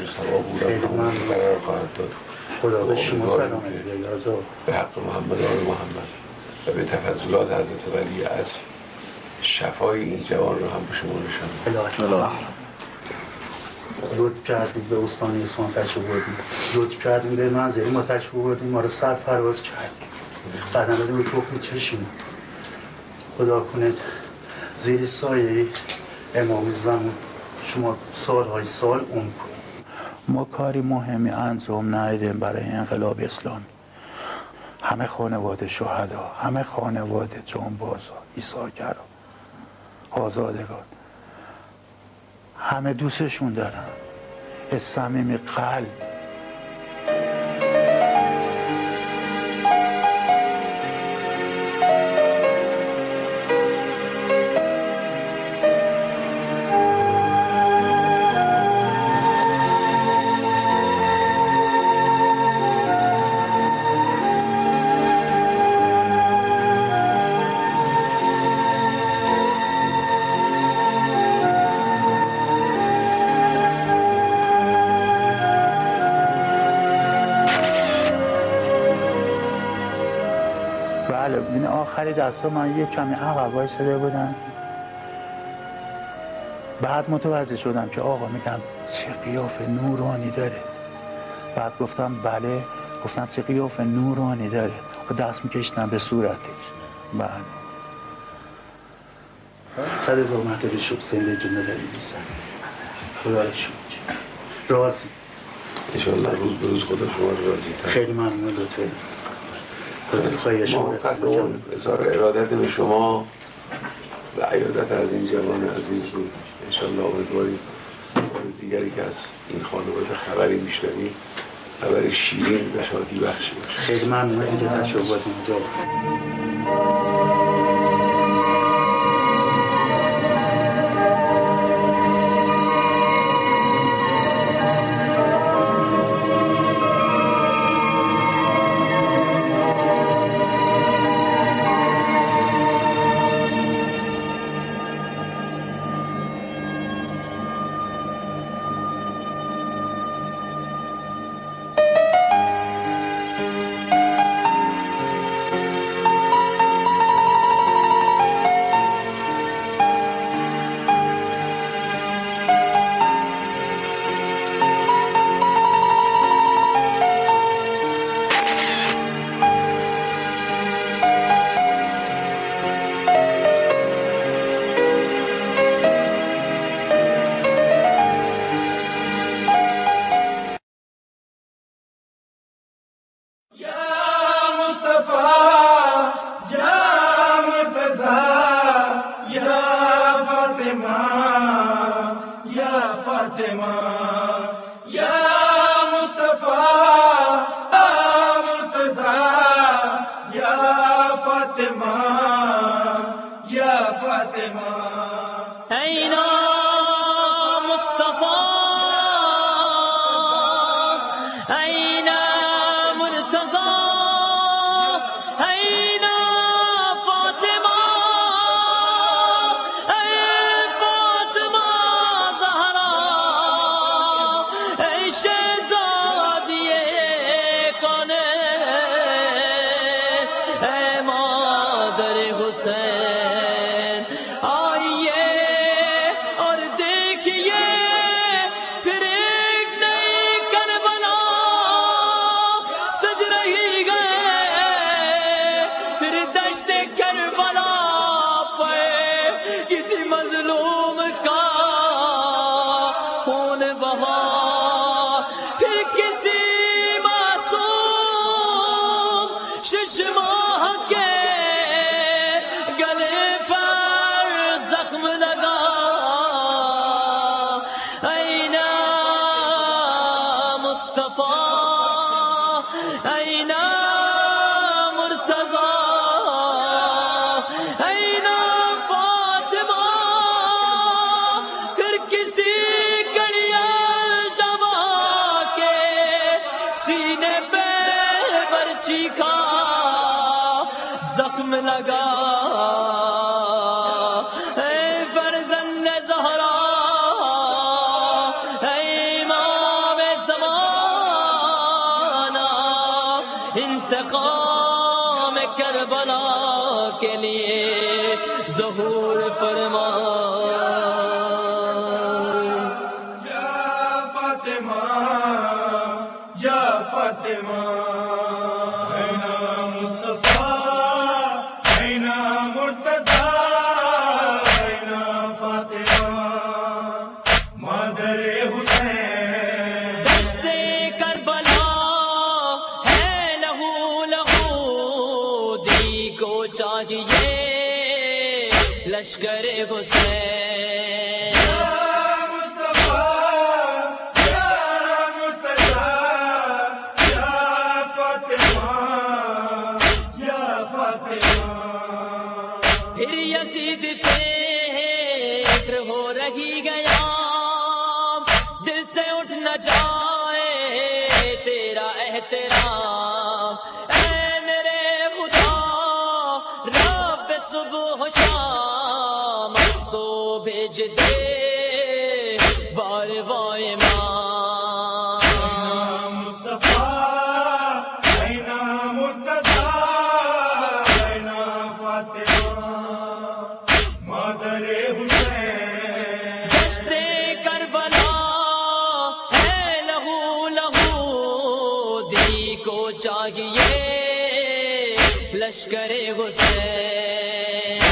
ثواب او را قرار خواهد داد. خدا به شما سلامت بیاد به حق محمد آل محمد و به تفضلات حضرت ولی عصر شفای این جوان را هم به شما نشان. لطف کردید به استان اصفهان تشریف بردیم، لطف کردیم به منزلی ما تشریف بردیم، ما رو سرفراز کردیم، قدم بدیم رو تخم چشیم. خدا کنه زیر سایه امام زمان شما سالهای سال عمر کنید. ما کاری مهمی انجام ندادیم برای انقلاب اسلام. همه خانواده شهدا، همه خانواده جانبازا، ایثارگرا، آزادگان، همه دوستشون دارن از صمیم قلب. آخری دستا من یک کمی عقب وایساده بودم، بعد متوجه شدم که آقا میگم چه قیافه نورانی داره. بعد گفتم بله، گفتن چه قیافه نورانی داره و دست میکشتم به صورتش. بله 100,000 مرتبه شکر زنده جمله داری بیسن. خدا را شکر راضی انشاءالله روز به روز خدا شما راضی تر. خیلی ممنون لطفه. ما قدرون اظهار ارادت به شما و عیادت از این جوان عزیز بود. انشاءالله امیدواریم دیگری که از این خانواده خبری میشنویم خبر شیرین و شادی بخشی باشه. خیلی ممنون از اینکه تشریفات اینجا فرزند زهرا ای امام مقام کربلا کے لیے ظہور فرما یا فاطمہ یا فاطمہ چاہیے لشکر حسین پھر یزید فکر ہو رہی گیا دل سے اٹھ نہ جائے تیرا احترام صبح و شام تو بھیج دے بار وائے ماں مصطفیٰ اینا مرتضیٰ اینا فاطمہ مادر حسین دشت کربلا ہے لہو لہو دی کو چاہیے لشکر حسین